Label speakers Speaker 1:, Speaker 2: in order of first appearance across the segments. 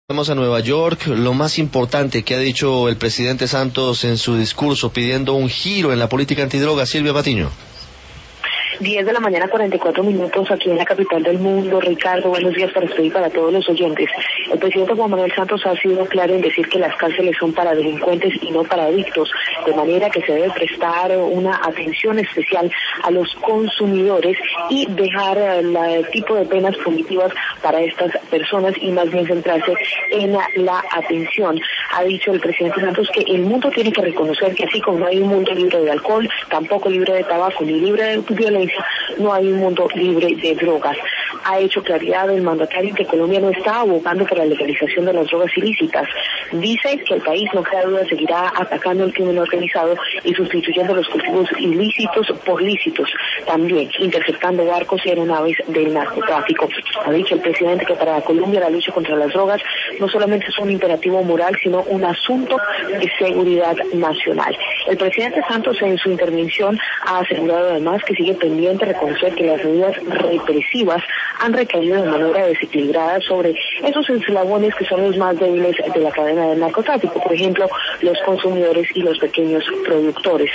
Speaker 1: Vamos a Nueva York. Lo más importante que ha dicho el presidente Santos en su discurso pidiendo un giro en la política antidroga. Silvia Patiño.
Speaker 2: 10 de la mañana, 44 minutos, aquí en la capital del mundo. Ricardo, buenos días para usted y para todos los oyentes. El presidente Juan Manuel Santos ha sido claro en decir que las cárceles son para delincuentes y no para adictos, de manera que se debe prestar una atención especial a los consumidores y dejar el tipo de penas punitivas para estas personas y más bien centrarse en la atención. Ha dicho el presidente Santos que el mundo tiene que reconocer que así como no hay un mundo libre de alcohol, tampoco libre de tabaco ni libre de violencia, no hay un mundo libre de drogas. Ha hecho claridad el mandatario en que Colombia no está abogando por la legalización de las drogas ilícitas. Dice que el país, no queda duda, seguirá atacando el crimen organizado y sustituyendo los cultivos ilícitos por lícitos, también interceptando barcos y aeronaves del narcotráfico. Ha dicho el presidente que para Colombia la lucha contra las drogas no solamente es un imperativo moral, sino un asunto de seguridad nacional. El presidente Santos en su intervención ha asegurado además que sigue pendiente reconocer que las medidas represivas han recaído de manera desequilibrada sobre esos eslabones que son los más débiles de la cadena del narcotráfico, por ejemplo, los consumidores y los pequeños productores.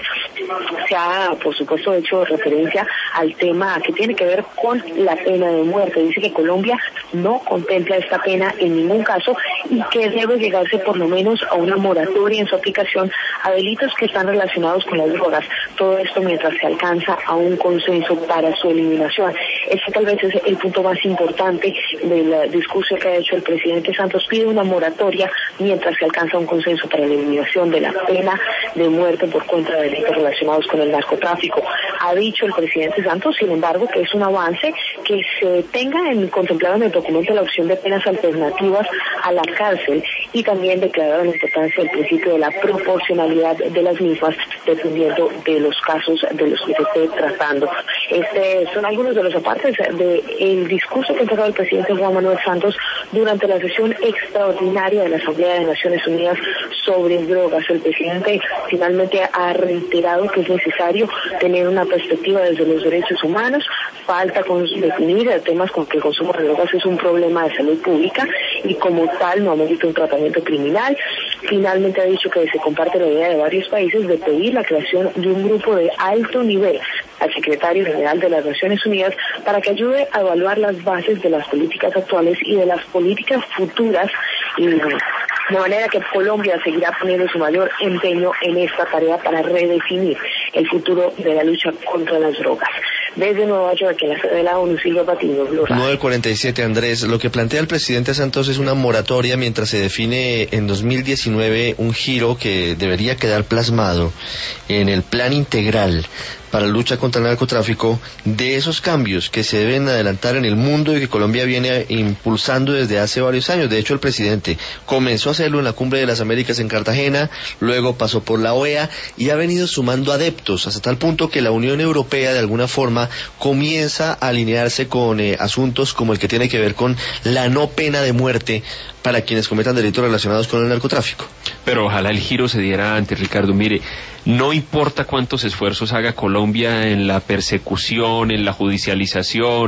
Speaker 2: Se ha, por supuesto, hecho referencia al tema que tiene que ver con la pena de muerte. Dice que Colombia no contempla esta pena en ningún caso y que debe llegarse por lo menos a una moratoria en su aplicación a delitos que están relacionados con las drogas. Todo esto mientras se alcanza a un consenso para su eliminación. Este tal vez es el punto más importante del discurso que ha hecho el presidente Santos. Pide una moratoria mientras se alcanza un consenso para la eliminación de la pena de muerte por cuenta de delitos relacionados con el narcotráfico. Ha dicho el presidente Santos, sin embargo, que es un avance que se tenga contemplado en el documento la opción de penas alternativas a la cárcel y también declarado la importancia del principio de la proporcionalidad de las mismas dependiendo de los casos de los que se esté tratando. Son algunos de los apartes del discurso que ha entregado el presidente Juan Manuel Santos durante la sesión extraordinaria de la Asamblea de Naciones Unidas sobre drogas. El presidente finalmente ha reiterado que es necesario tener una perspectiva desde los derechos humanos. Falta definir temas con que el consumo de drogas es un problema de salud pública y como tal no amerita un tratamiento criminal. Finalmente ha dicho que se comparte la idea de varios países de pedir la creación de un grupo de alto nivel al secretario general de las Naciones Unidas para que ayude a evaluar las bases de las políticas actuales y de las políticas futuras, y de manera que Colombia seguirá poniendo su mayor empeño en esta tarea para redefinir el futuro de la lucha contra las drogas. Desde Nueva York, en la sede de la ONU, Silvia Patiño, Blue Radio.
Speaker 1: 9:47, Andrés. Lo que plantea el presidente Santos es una moratoria mientras se define en 2019 un giro que debería quedar plasmado en el plan integral para la lucha contra el narcotráfico de esos cambios que se deben adelantar en el mundo y que Colombia viene impulsando desde hace varios años. De hecho, el presidente comenzó a hacerlo en la Cumbre de las Américas en Cartagena, luego pasó por la OEA y ha venido sumando adeptos hasta tal punto que la Unión Europea de alguna forma comienza a alinearse con asuntos como el que tiene que ver con la no pena de muerte para quienes cometan delitos relacionados con el narcotráfico.
Speaker 3: Pero ojalá el giro se diera antes, Ricardo. Mire, no importa cuántos esfuerzos haga Colombia en la persecución, en la judicialización,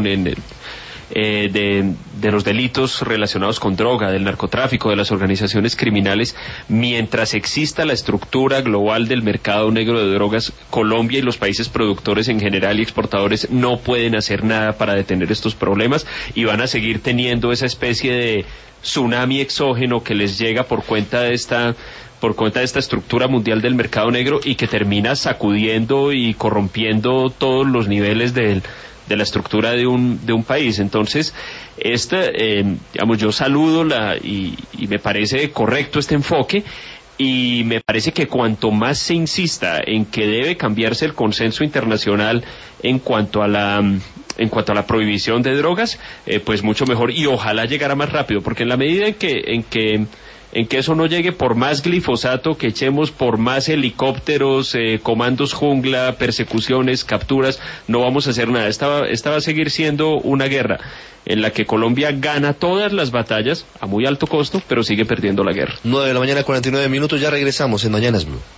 Speaker 3: de los delitos relacionados con droga, del narcotráfico, de las organizaciones criminales, mientras exista la estructura global del mercado negro de drogas, Colombia y los países productores en general y exportadores no pueden hacer nada para detener estos problemas y van a seguir teniendo esa especie de tsunami exógeno que les llega por cuenta de esta estructura mundial del mercado negro y que termina sacudiendo y corrompiendo todos los niveles de la estructura de un país. Entonces, yo saludo y me parece correcto este enfoque. Y me parece que cuanto más se insista en que debe cambiarse el consenso internacional en cuanto a la prohibición de drogas, pues mucho mejor, y ojalá llegara más rápido, porque en la medida en que eso no llegue, por más glifosato que echemos, por más helicópteros, comandos jungla, persecuciones, capturas, no vamos a hacer nada. Esta va a seguir siendo una guerra en la que Colombia gana todas las batallas a muy alto costo, pero sigue perdiendo la guerra.
Speaker 1: 9:49 a.m, ya regresamos en Mañanas Blue.